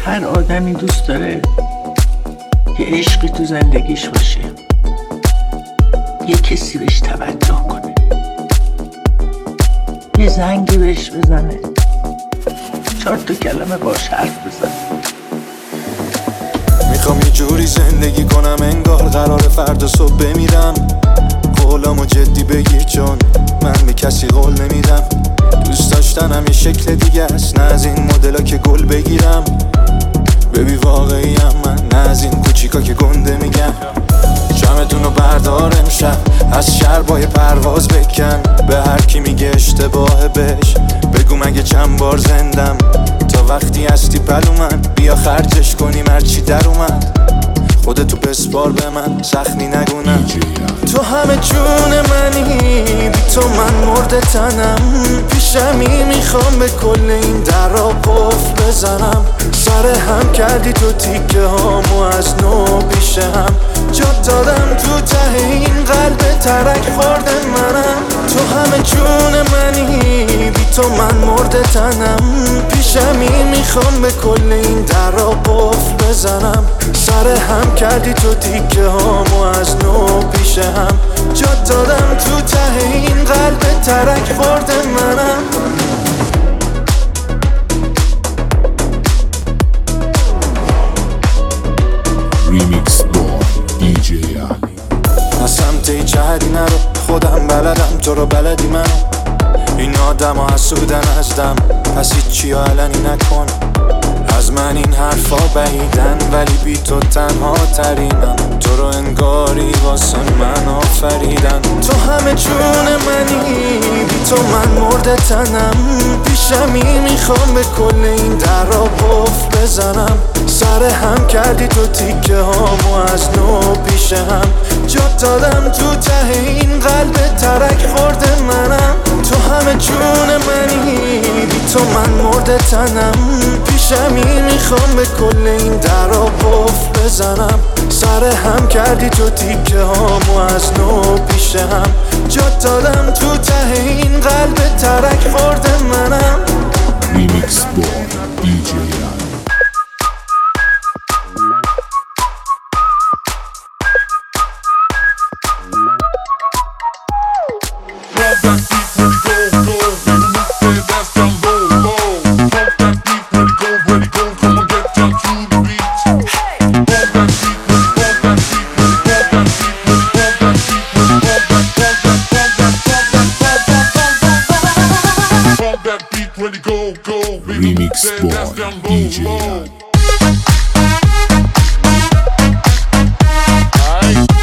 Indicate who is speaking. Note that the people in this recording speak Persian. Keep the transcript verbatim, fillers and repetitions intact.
Speaker 1: هر آدمی دوست داره یه عشقی تو زندگیش باشه، یه کسی بهش توجه کنه، یه زنگی بهش بزنه، چهار تا کلمه باش حرف بزنه.
Speaker 2: میخوام یه جوری زندگی کنم انگار قرار فردا صبح بمیرم. قولامو جدی بگیر چون من به کسی قول نمیدم. دوست داشتنم یه شکل دیگه است، نه از این مدلا که گل بگیرم. ببی واقعیم من، نه از این کوچیکا که گنده میگم. جمعتونو بردار امشب، از شربای پرواز بکن. به هر کی میگه اشتباه بهش بگو مگه چند بار زندم. تا وقتی هستی پلو من، بیا خرجش کنیم هرچی در اومد. خودتو بسپار به من، سخنی نگونم. تو همه جون منی، بی تو من مرده تنم. پیشمی میخوام به کل این در را قفل بزنم. سر هم کردی تو تیکه هامو از نو پیش هم. جا دادم تو ته این قلب ترک خورده منم. تو همه جون منی، بی تو من مرده تنم. پیشمی میخوام به کل این در را قفل بزنم. سر هم کردی تو تیکه هامو از نو پیش هم. جا دادم تو ته این قلب ترک خورده منم.
Speaker 3: ریمیکس با دی جی علی.
Speaker 2: از سمت هیچ جهتی نرو، خودم بلدم تو رو بلدی منو. این آدم ها حسودن از دم، پس هیچی ها علنی نکن. از من این حرفا بعیدن ولی بی تو تنها ترینم. تو رو انگاری واسه من آفریدن. تو همه جون منی، بی تو من مرده تنم. پیشمی میخوام به کل این در را قفل بزنم. سر هم کردی تو تیکه هامو از نو پیش هم. جا دادم تو ته این قلب ترک خورده منم. تو همه جون منی، بی تو من مرده تنم. پیشمی میخوام به کل این در را قفل بزنم. سر هم کردی تو تیکه هامو از نو پیش هم. جا دادم تو ته این قلب ترک خورده منم.
Speaker 3: ریمیکس با دی جی علی. Remix by دی جی علی.